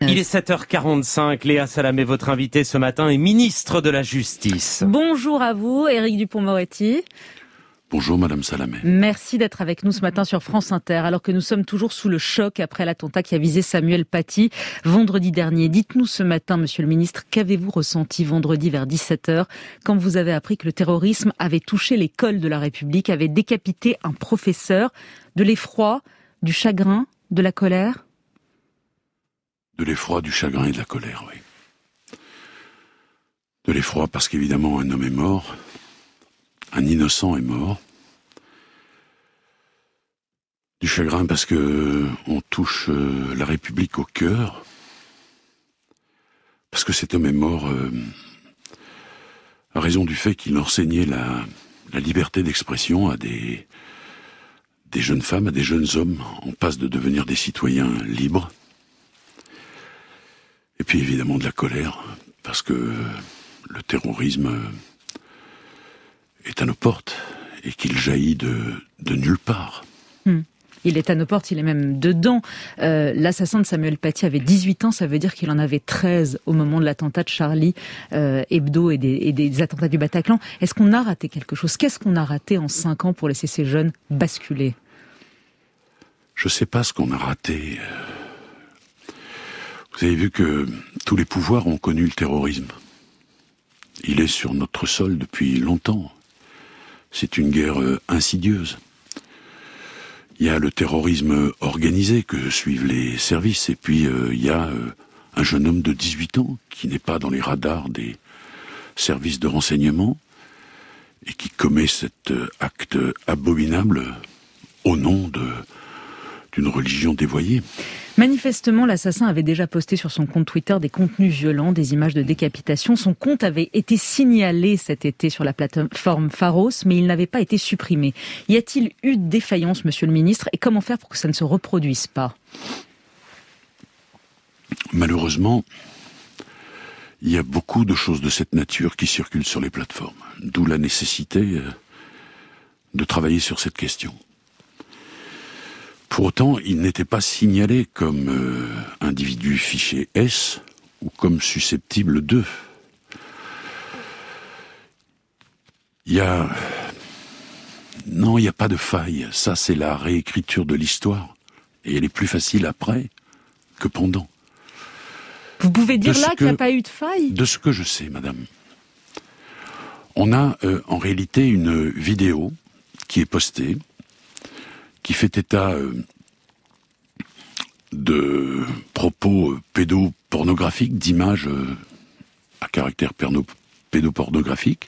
Il est 7h45, Léa Salamé, votre invitée ce matin, est ministre de la Justice. Bonjour à vous, Éric Dupond-Moretti. Bonjour Madame Salamé. Merci d'être avec nous ce matin sur France Inter, alors que nous sommes toujours sous le choc après l'attentat qui a visé Samuel Paty vendredi dernier. Dites-nous ce matin, Monsieur le Ministre, qu'avez-vous ressenti vendredi vers 17h quand vous avez appris que le terrorisme avait touché l'école de la République, avait décapité un professeur? De l'effroi, du chagrin, de la colère? De l'effroi, du chagrin et de la colère, oui. De l'effroi parce qu'évidemment un homme est mort, un innocent est mort. Du chagrin parce que on touche la République au cœur, parce que cet homme est mort à raison du fait qu'il enseignait la liberté d'expression à des jeunes femmes, à des jeunes hommes en passe de devenir des citoyens libres. Et puis évidemment de la colère, parce que le terrorisme est à nos portes et qu'il jaillit de nulle part. Il est à nos portes, il est même dedans. L'assassin de Samuel Paty avait 18 ans, ça veut dire qu'il en avait 13 au moment de l'attentat de Charlie Hebdo et des attentats du Bataclan. Est-ce qu'on a raté quelque chose? Qu'est-ce qu'on a raté en 5 ans pour laisser ces jeunes basculer? Je ne sais pas ce qu'on a raté. Vous avez vu que tous les pouvoirs ont connu le terrorisme. Il est sur notre sol depuis longtemps. C'est une guerre insidieuse. Il y a le terrorisme organisé que suivent les services, et puis il y a un jeune homme de 18 ans qui n'est pas dans les radars des services de renseignement et qui commet cet acte abominable au nom d'une religion dévoyée. Manifestement, l'assassin avait déjà posté sur son compte Twitter des contenus violents, des images de décapitation. Son compte avait été signalé cet été sur la plateforme Pharos, mais il n'avait pas été supprimé. Y a-t-il eu défaillance, Monsieur le Ministre, et comment faire pour que ça ne se reproduise pas? Malheureusement, il y a beaucoup de choses de cette nature qui circulent sur les plateformes, d'où la nécessité de travailler sur cette question. Pour autant, il n'était pas signalé comme individu fiché S ou comme susceptible de. Non, il n'y a pas de faille. Ça, c'est la réécriture de l'histoire. Et elle est plus facile après que pendant. Vous pouvez dire là qu'il n'y a pas eu de faille? De ce que je sais, madame. On a en réalité une vidéo qui est postée, qui fait état de propos pédopornographiques, d'images à caractère pédopornographique.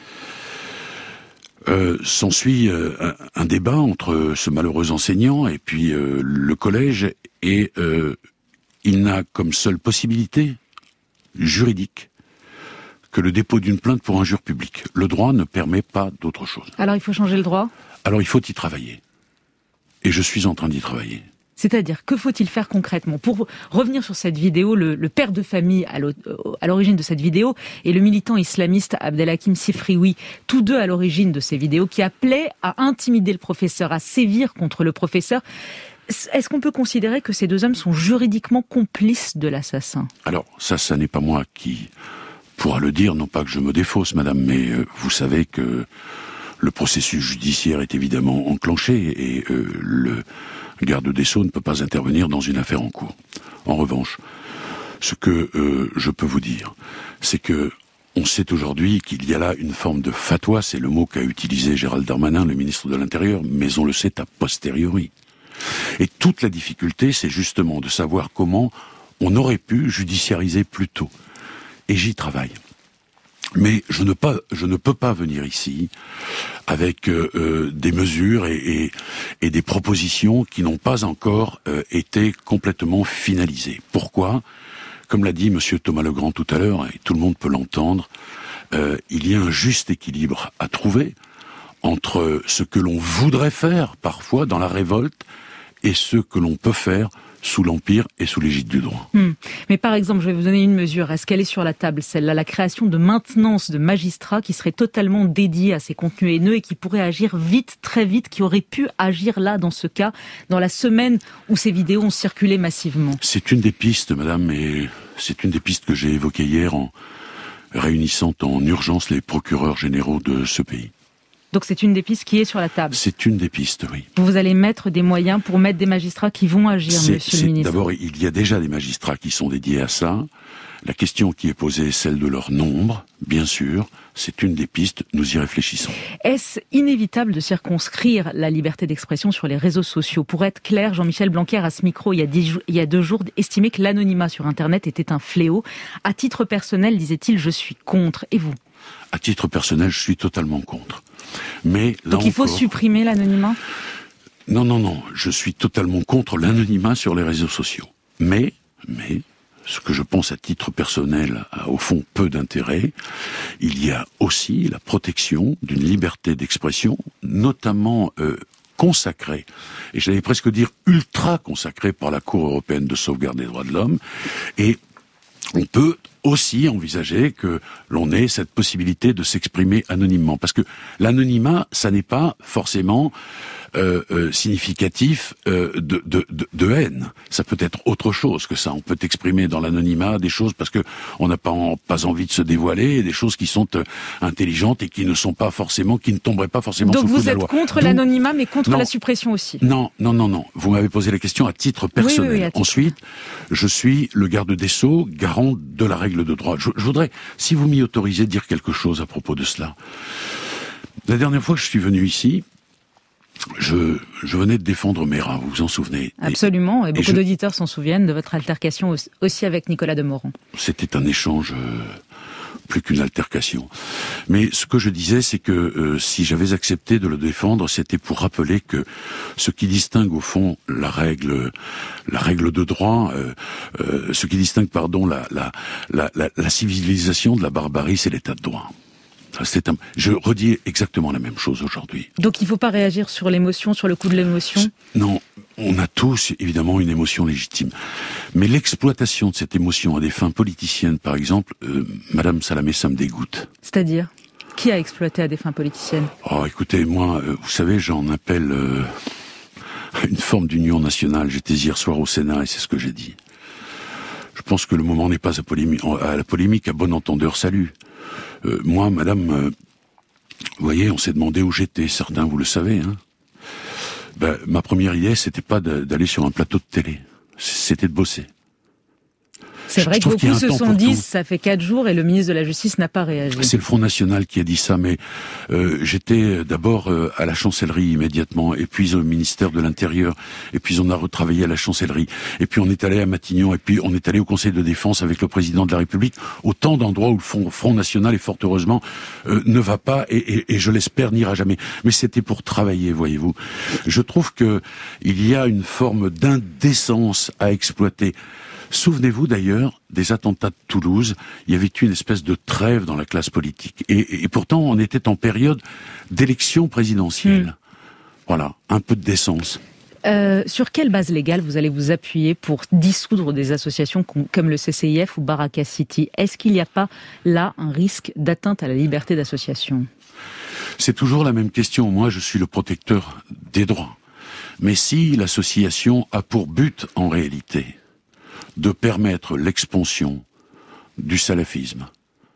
S'ensuit un débat entre ce malheureux enseignant et puis le collège, et il n'a comme seule possibilité juridique que le dépôt d'une plainte pour injure publique. Le droit ne permet pas d'autre chose. Alors il faut changer le droit? Alors il faut y travailler. Et je suis en train d'y travailler. C'est-à-dire, que faut-il faire concrètement? Pour revenir sur cette vidéo, le père de famille à l'origine de cette vidéo et le militant islamiste Abdelhakim Sifrioui, tous deux à l'origine de ces vidéos, qui appelaient à intimider le professeur, à sévir contre le professeur. Est-ce qu'on peut considérer que ces deux hommes sont juridiquement complices de l'assassin? Alors, ça n'est pas moi qui pourra le dire, non pas que je me défausse, madame, mais vous savez que le processus judiciaire est évidemment enclenché et le garde des Sceaux ne peut pas intervenir dans une affaire en cours. En revanche, ce que je peux vous dire, c'est que on sait aujourd'hui qu'il y a là une forme de fatwa, c'est le mot qu'a utilisé Gérald Darmanin, le ministre de l'Intérieur, mais on le sait a posteriori. Et toute la difficulté, c'est justement de savoir comment on aurait pu judiciariser plus tôt. Et j'y travaille. Mais je ne peux pas venir ici avec des mesures et des propositions qui n'ont pas encore été complètement finalisées. Pourquoi ? Comme l'a dit monsieur Thomas Legrand tout à l'heure, et tout le monde peut l'entendre, il y a un juste équilibre à trouver entre ce que l'on voudrait faire parfois dans la révolte et ce que l'on peut faire sous l'Empire et sous l'égide du droit. Mais par exemple, je vais vous donner une mesure. Est-ce qu'elle est sur la table, celle-là, la création de maintenance de magistrats qui seraient totalement dédiés à ces contenus haineux et qui pourraient agir vite, très vite, qui auraient pu agir là, dans ce cas, dans la semaine où ces vidéos ont circulé massivement? C'est une des pistes, madame, et c'est une des pistes que j'ai évoquées hier en réunissant en urgence les procureurs généraux de ce pays. Donc c'est une des pistes qui est sur la table. C'est une des pistes, oui. Vous allez mettre des moyens pour mettre des magistrats qui vont agir, monsieur le ministre? D'abord, il y a déjà des magistrats qui sont dédiés à ça. La question qui est posée est celle de leur nombre, bien sûr. C'est une des pistes, nous y réfléchissons. Est-ce inévitable de circonscrire la liberté d'expression sur les réseaux sociaux? Pour être clair, Jean-Michel Blanquer, à ce micro, il y a 2 jours, estimait que l'anonymat sur Internet était un fléau. À titre personnel, disait-il, je suis contre. Et vous? À titre personnel, je suis totalement contre. Mais là donc il faut encore, supprimer l'anonymat? Non, je suis totalement contre l'anonymat sur les réseaux sociaux. Mais, ce que je pense à titre personnel a au fond peu d'intérêt, il y a aussi la protection d'une liberté d'expression, notamment consacrée, et j'allais presque dire ultra consacrée par la Cour européenne de sauvegarde des droits de l'homme, et on peut aussi envisager que l'on ait cette possibilité de s'exprimer anonymement. Parce que l'anonymat, ça n'est pas forcément significatif de haine. Ça peut être autre chose que ça. On peut exprimer dans l'anonymat des choses parce que on n'a pas envie de se dévoiler, des choses qui sont intelligentes et qui ne tomberaient pas forcément sous le coup de la loi. Donc vous êtes contre l'anonymat, mais contre la suppression aussi? Non. Vous m'avez posé la question à titre personnel. Oui, à titre. Ensuite, je suis le garde des Sceaux, garant de la règle de droit. Je voudrais, si vous m'y autorisez, dire quelque chose à propos de cela. La dernière fois que je suis venu ici, je venais de défendre Mera, vous vous en souvenez? Absolument, et beaucoup d'auditeurs s'en souviennent de votre altercation aussi avec Nicolas Demorand. C'était un échange plus qu'une altercation. Mais ce que je disais, c'est que si j'avais accepté de le défendre, c'était pour rappeler que ce qui distingue au fond la règle de droit, ce qui distingue, la civilisation de la barbarie, c'est l'état de droit. Je redis exactement la même chose aujourd'hui. Donc il ne faut pas réagir sur l'émotion, sur le coup de l'émotion? Non, on a tous évidemment une émotion légitime. Mais l'exploitation de cette émotion à des fins politiciennes, par exemple, Madame Salamé, ça me dégoûte. C'est-à-dire? Qui a exploité à des fins politiciennes? Oh, écoutez, moi, vous savez, j'en appelle une forme d'union nationale. J'étais hier soir au Sénat et c'est ce que j'ai dit. Je pense que le moment n'est pas à la polémique, à bon entendeur, salut. Moi, madame, vous voyez, on s'est demandé où j'étais, certains, vous le savez, hein. Ma première idée, c'était pas d'aller sur un plateau de télé, c'était de bosser. C'est vrai que beaucoup se sont dit, ça fait 4 jours et le ministre de la Justice n'a pas réagi. C'est le Front National qui a dit ça, mais j'étais d'abord à la chancellerie immédiatement, et puis au ministère de l'Intérieur, et puis on a retravaillé à la chancellerie, et puis on est allé à Matignon, et puis on est allé au Conseil de défense avec le président de la République, autant d'endroits où le Front National, et fort heureusement, ne va pas, et je l'espère, n'ira jamais. Mais c'était pour travailler, voyez-vous. Je trouve que il y a une forme d'indécence à exploiter. Souvenez-vous d'ailleurs des attentats de Toulouse, il y avait eu une espèce de trêve dans la classe politique. Et pourtant, on était en période d'élection présidentielle. Voilà, un peu de décence. Sur quelle base légale vous allez vous appuyer pour dissoudre des associations comme le CCIF ou Baraka City? Est-ce qu'il n'y a pas là un risque d'atteinte à la liberté d'association? C'est toujours la même question. Moi, je suis le protecteur des droits. Mais si l'association a pour but, en réalité, de permettre l'expansion du salafisme,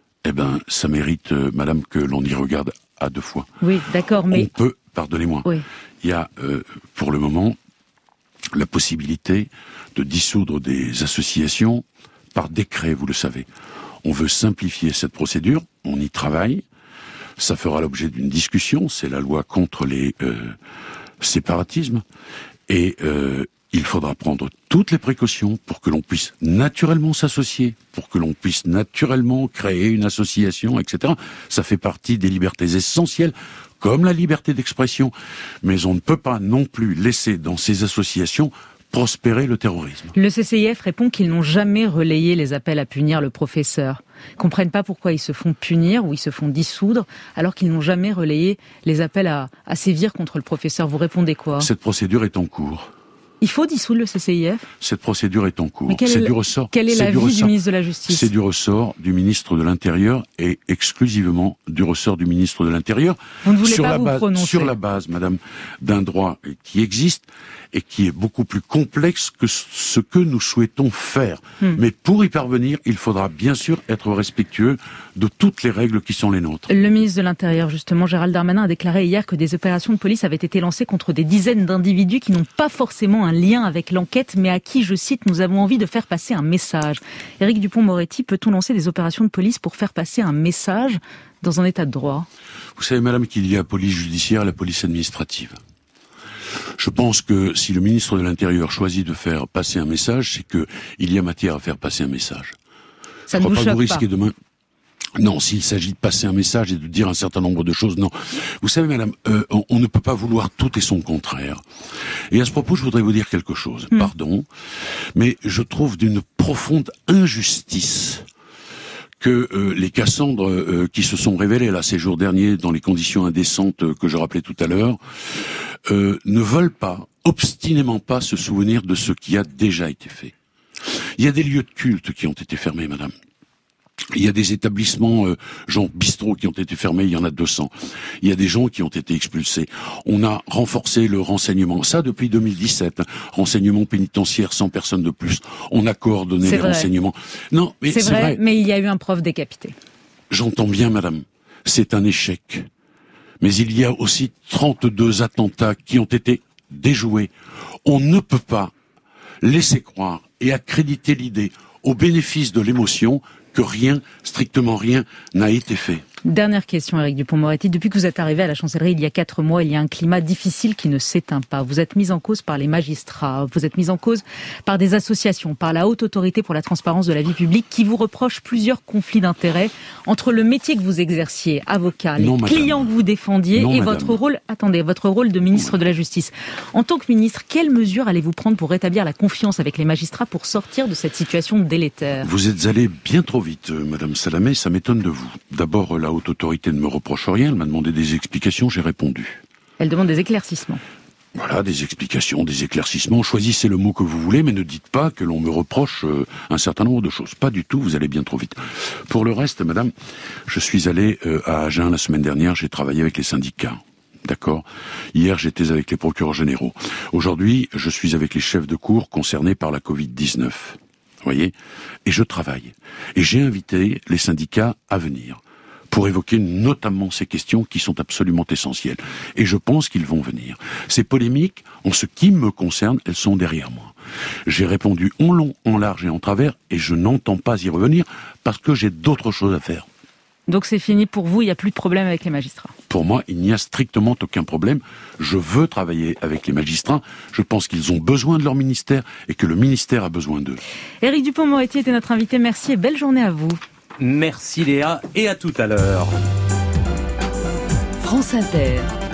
ça mérite, madame, que l'on y regarde à 2 fois. Oui, d'accord, mais... On peut, pardonnez-moi, oui. Il y a, pour le moment, la possibilité de dissoudre des associations par décret, vous le savez. On veut simplifier cette procédure, on y travaille, ça fera l'objet d'une discussion, c'est la loi contre les séparatismes, et il faudra prendre toutes les précautions pour que l'on puisse naturellement s'associer, pour que l'on puisse naturellement créer une association, etc. Ça fait partie des libertés essentielles, comme la liberté d'expression. Mais on ne peut pas non plus laisser dans ces associations prospérer le terrorisme. Le CCIF répond qu'ils n'ont jamais relayé les appels à punir le professeur. Ils ne comprennent pas pourquoi ils se font punir ou ils se font dissoudre, alors qu'ils n'ont jamais relayé les appels à sévir contre le professeur. Vous répondez quoi? Cette procédure est en cours. Il faut dissoudre le CCIF ? Cette procédure est en cours. C'est du ressort. Quel est l'avis du ministre de la Justice ? C'est du ressort du ministre de l'Intérieur et exclusivement du ressort du ministre de l'Intérieur. Vous ne voulez pas vous prononcer ? Sur la base, madame, d'un droit qui existe et qui est beaucoup plus complexe que ce que nous souhaitons faire. Mais pour y parvenir, il faudra bien sûr être respectueux de toutes les règles qui sont les nôtres. Le ministre de l'Intérieur, justement, Gérald Darmanin, a déclaré hier que des opérations de police avaient été lancées contre des dizaines d'individus qui n'ont pas forcément un lien avec l'enquête, mais à qui, je cite, nous avons envie de faire passer un message. Éric Dupond-Moretti, peut-on lancer des opérations de police pour faire passer un message dans un état de droit ? Vous savez, madame, qu'il y a la police judiciaire et la police administrative. Je pense que si le ministre de l'Intérieur choisit de faire passer un message, c'est qu'il y a matière à faire passer un message. Ça ne vous choque pas ? Demain... Non, s'il s'agit de passer un message et de dire un certain nombre de choses, non. Vous savez, madame, on ne peut pas vouloir tout et son contraire. Et à ce propos, je voudrais vous dire quelque chose. Pardon, mais je trouve d'une profonde injustice que les Cassandres qui se sont révélés là ces jours derniers dans les conditions indécentes que je rappelais tout à l'heure, ne veulent pas, obstinément pas, se souvenir de ce qui a déjà été fait. Il y a des lieux de culte qui ont été fermés, madame. Il y a des établissements, genre bistrots, qui ont été fermés, il y en a 200. Il y a des gens qui ont été expulsés. On a renforcé le renseignement, ça depuis 2017. Renseignement pénitentiaire, 100 personnes de plus. On a coordonné les renseignements. Non, mais c'est vrai, mais il y a eu un prof décapité. J'entends bien, madame. C'est un échec. Mais il y a aussi 32 attentats qui ont été déjoués. On ne peut pas laisser croire et accréditer l'idée, au bénéfice de l'émotion, que rien, strictement rien, n'a été fait. Dernière question, Éric Dupond-Moretti. Depuis que vous êtes arrivé à la Chancellerie il y a 4 mois, il y a un climat difficile qui ne s'éteint pas. Vous êtes mis en cause par les magistrats, vous êtes mis en cause par des associations, par la Haute Autorité pour la transparence de la vie publique, qui vous reprochent plusieurs conflits d'intérêts entre le métier que vous exerciez, avocat, les clients que vous défendiez et votre rôle de ministre de la Justice. En tant que ministre, quelles mesures allez-vous prendre pour rétablir la confiance avec les magistrats pour sortir de cette situation délétère ? Vous êtes allée bien trop vite, Madame Salamé, ça m'étonne de vous. D'abord, la Haute Autorité ne me reproche rien, elle m'a demandé des explications, j'ai répondu. Elle demande des éclaircissements. Voilà, des explications, des éclaircissements. Choisissez le mot que vous voulez, mais ne dites pas que l'on me reproche un certain nombre de choses. Pas du tout, vous allez bien trop vite. Pour le reste, madame, je suis allé à Agen la semaine dernière, j'ai travaillé avec les syndicats. D'accord. Hier, j'étais avec les procureurs généraux. Aujourd'hui, je suis avec les chefs de cour concernés par la Covid-19. Vous voyez ? Et je travaille. Et j'ai invité les syndicats à venir pour évoquer notamment ces questions qui sont absolument essentielles. Et je pense qu'ils vont venir. Ces polémiques, en ce qui me concerne, elles sont derrière moi. J'ai répondu en long, en large et en travers, et je n'entends pas y revenir parce que j'ai d'autres choses à faire. Donc c'est fini pour vous, il n'y a plus de problème avec les magistrats ? Pour moi, il n'y a strictement aucun problème. Je veux travailler avec les magistrats. Je pense qu'ils ont besoin de leur ministère et que le ministère a besoin d'eux. Éric Dupond-Moretti était notre invité. Merci et belle journée à vous. Merci Léa et à tout à l'heure. France Inter.